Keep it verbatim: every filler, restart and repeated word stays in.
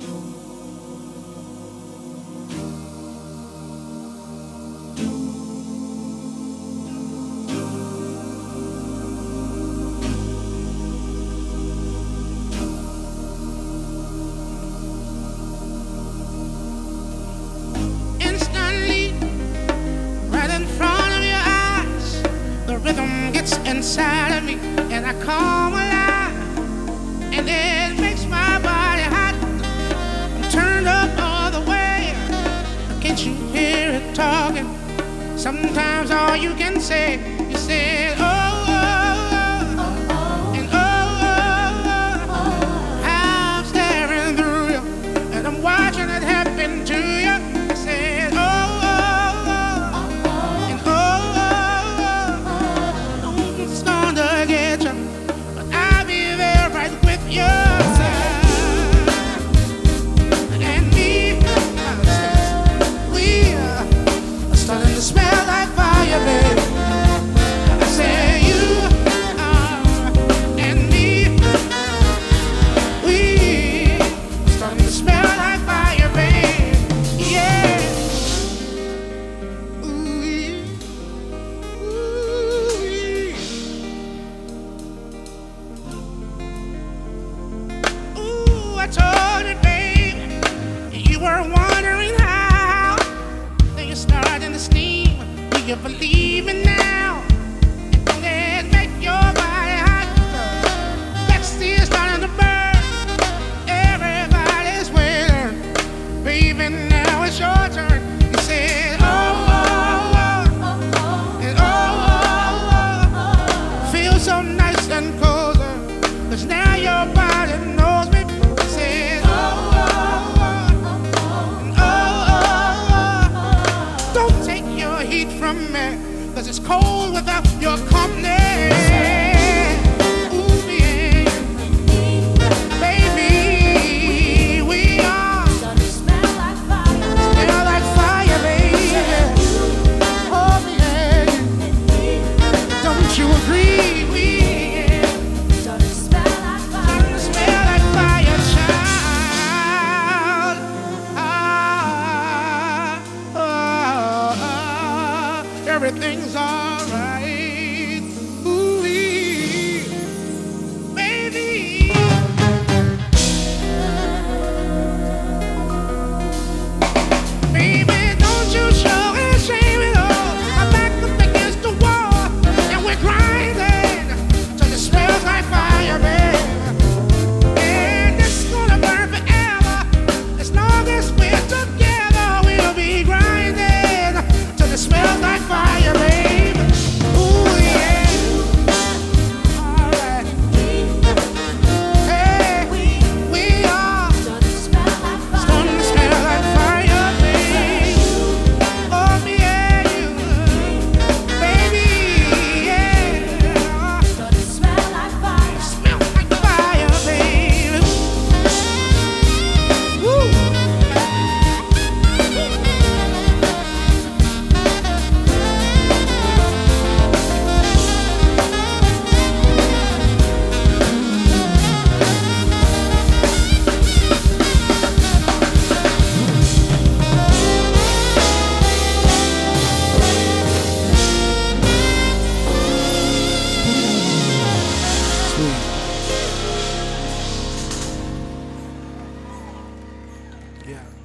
Instantly, right in front of your eyes, the rhythm gets inside of me, and I come alive, and it makes my body hot. I'm turned up all the way. Can't you hear it talking? Sometimes all you can say, you say, oh, oh, oh, and oh, oh, oh. I'm staring through you, and I'm watching it happen to you. I said, oh, oh, oh, and oh, oh, oh. It's gonna get you, but I'll be there right with you. And me, we are starting to smell like fire, baby. I say you are, and me, we are starting to smell like fire, baby. Yeah. Ooh, yeah. Ooh, yeah. Ooh, I told you, baby, you were wondering how. Then you're starting to steam. Do you believe it now? Let's make your body hot. Sexy is starting to burn. Everybody's waiting. Baby, now it's your turn. You said, oh, oh, oh, and oh, oh, oh. Feels so nice and cozy, 'cause now your body knows me. You said, oh, oh, oh, and oh, oh, oh. Don't take your heat from me, 'cause it's cold without your company. Ooh, yeah. Baby, we are smell like fire, baby. Oh, yeah. Don't you agree? We yeah. Starting to smell like fire, child. Ah, ah, ah. Everything's alright. Ooh-wee, baby. Baby, don't you show any shame at all. My back up against the wall, and we're grinding till it smells like fire, baby. And it's gonna burn forever. As long as we're together, we'll be grinding till it smells like fire, baby. Ooh, yeah. Alright. Hey, we are starting to smell like fire, baby. Oh, yeah, you, baby, yeah. Smell like fire, baby. Woo. Yeah.